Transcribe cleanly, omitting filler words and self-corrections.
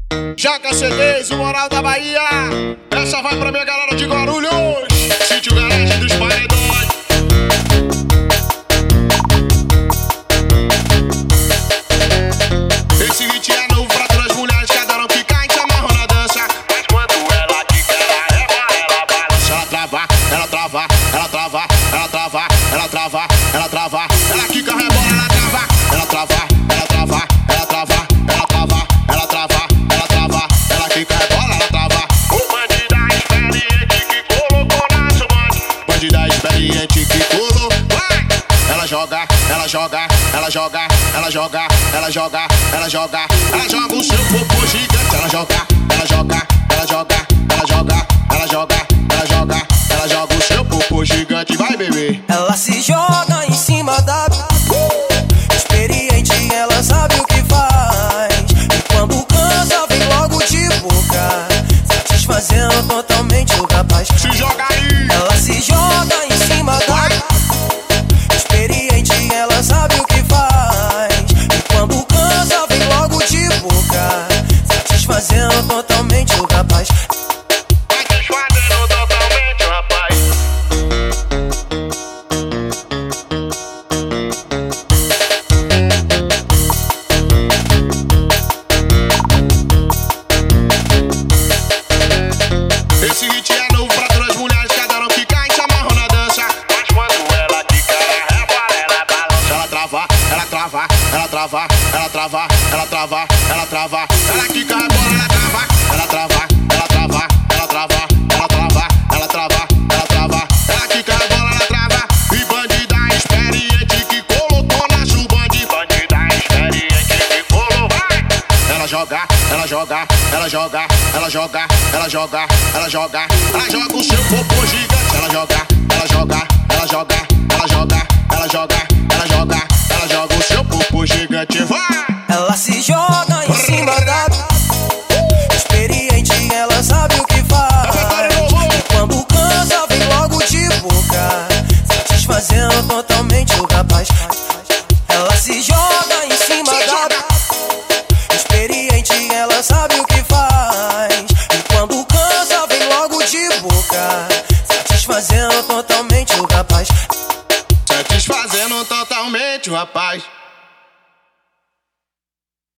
Jaca C10, o Moral da Bahia. Essa vai pra minha galera de Guarulhos. Sítio Garagem dos Paredões. Esse hit é novo pra todas as mulheres que adoram ficar e se amarram na dança. Mas quando ela quica, ela rebola, ela balança. Ela trava, ela trava, ela trava, ela trava, ela trava, ela trava. Ela quica, rebola, ela trava, ela trava, ela trava, ela trava, ela trava, ela trava, ela trava. Ela quica, rebola, ela trava. O bandida experiente que colocou na sua mãe. Bandida experiente que colou, vai! Ela joga, ela joga, ela joga, ela joga, ela joga, ela joga, ela joga o seu popô gigante. Ela joga, ela joga, ela joga, ela joga, ela joga, ela joga, ela joga o seu popô gigante. Vai, bebê. Ela se joga em cima da experiente, ela sabe o que faz. E quando cansa, vem logo de boca, satisfazendo totalmente o rapaz. Se joga aí. Ela se joga em cima da experiente, ela sabe o que faz. E quando cansa, vem logo de boca, satisfazendo totalmente o rapaz. Satisfazendo totalmente o rapaz. Esse hit é novo pra todas as mulheres que adoram ficar e se amarram na dança. Mas quando ela quica, ela rebola, ela balança. Ela trava, ela trava, ela trava, ela trava, ela trava, ela trava. Ela quica, rebola, ela trava, ela trava, ela trava, ela trava, ela trava, ela trava, ela trava. Ela quica, rebola, ela trava. E bandida experiente que colocou na subande. Bandida experiente que colou, vai! Ela joga, ela joga, ela joga, ela joga, ela joga, ela joga, ela joga o seu popô gigante. Ela joga, ela joga, ela joga, ela joga, ela joga, ela joga, ela joga o seu popô gigante. Vai! Ela se joga em cima da experiente, ela sabe o que faz. E quando cansa, vem logo de boca, satisfazendo totalmente o rapaz. Ela se joga em cima da experiente, ela sabe o que faz. E quando cansa, vem logo de boca, satisfazendo totalmente o rapaz. Satisfazendo totalmente o rapaz.